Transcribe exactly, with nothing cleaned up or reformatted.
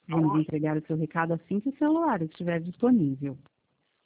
Vamos entregar o seu recado assim que o celular estiver disponível.